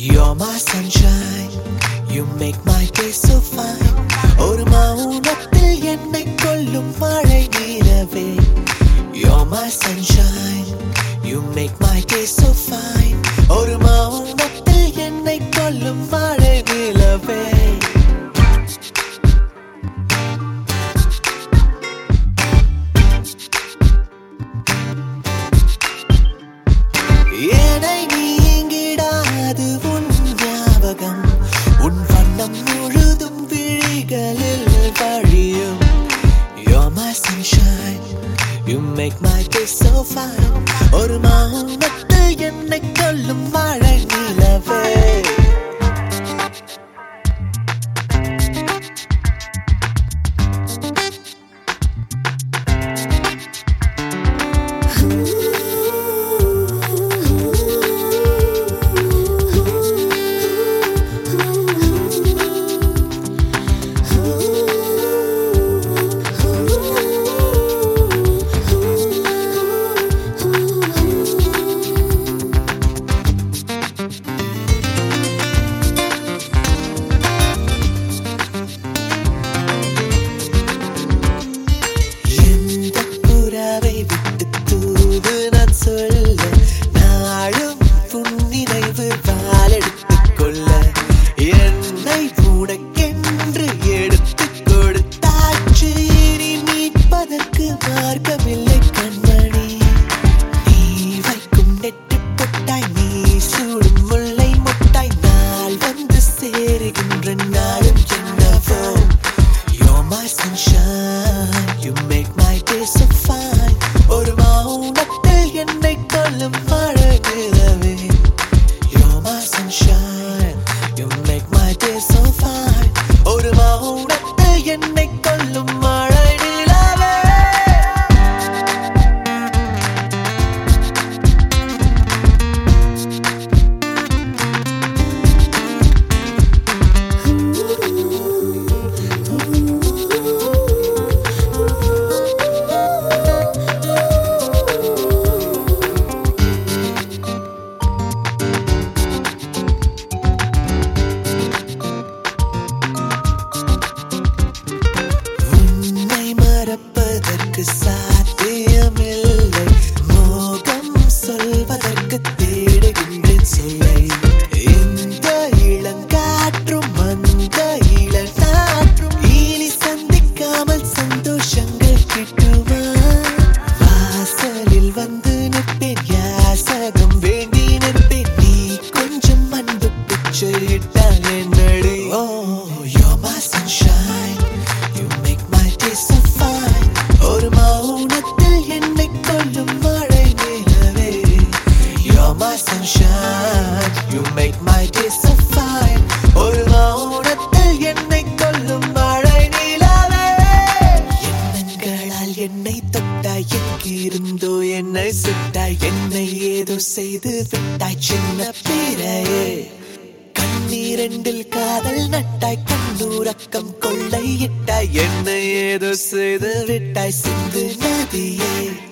You're my sunshine, you make my day so fine. ஒரு மௌனத்தில் என்னை கொல்லும் மழை நிலவே. You're my sunshine, you make my day so fine. ஒரு மௌனத்தில் என்னை கொல்லும் மழை நிலவே. என்னை நீங்கிடாது உன் ஞாபகம், உன் வண்ணம் முழுதும் விழிகளில் வழியும். You're my sunshine, you make my day so fine. ஒரு மௌனத்தில் என்னை கொல்லும் மழை நிலவே. நாளும் புன்னினைவு பாலெடுத்துக் கொள்ள என்னை உனக்கென்று எடுத்துக் கொடுத்தாச்சு. இனி மீட்பதற்கு மார்க்கமில்லை கண்மணி. நீ வைக்கும் நெட்டு பொட்டாய், நீ சூடும் முல்லை முட்டாய், நாள் வந்து சேருகின்ற நாளும் என்னவோ. You're my sunshine, you make my day so fine. ஒரு மௌனத்தில் என்னை கொல்லும் மழை நிலவே. You're my sunshine, you make my day so fine. ஒரு மௌனத்தில் என்னை கொல்லும் மழை நிலவே. மறப்பதற்கு சாத்தியமில்லை, மோகம் சொல்வதற்கு தேடுகின்றேன் சொல்லை. இந்த இளங்காற்றும் அந்த இளநாற்றும் இனி சந்திக்காமல் சந்தோஷங்கள் கிட்டுமா? வாசலில் வந்து நிற்பேன், யாசகம் வேண்டி நிற்பேன், நீ கொஞ்சம் அன்பு பிச்சையிட்டால் என்னடி. You're my sunshine, you make my day so fine. ஒரு மௌனத்தில் என்னை கொல்லும் மழை நிலவே. You're my sunshine, you make my day so fine. ஒரு மௌனத்தில் என்னை கொல்லும் மழை நிலவே. எண்ணங்களால் என்னை தொட்டாய், எங்கிருந்தோ என்னை சுட்டாய், என்னை ஏதோ செய்து விட்டாய் சின்ன பிறையே. கண்ணீரண்டில் காதல் நட்டாய், கண்ணூரக்கம் கொள்ளையிட்டாய், என்னை ஏதோ செய்து விட்டாய் சிந்து நதியே.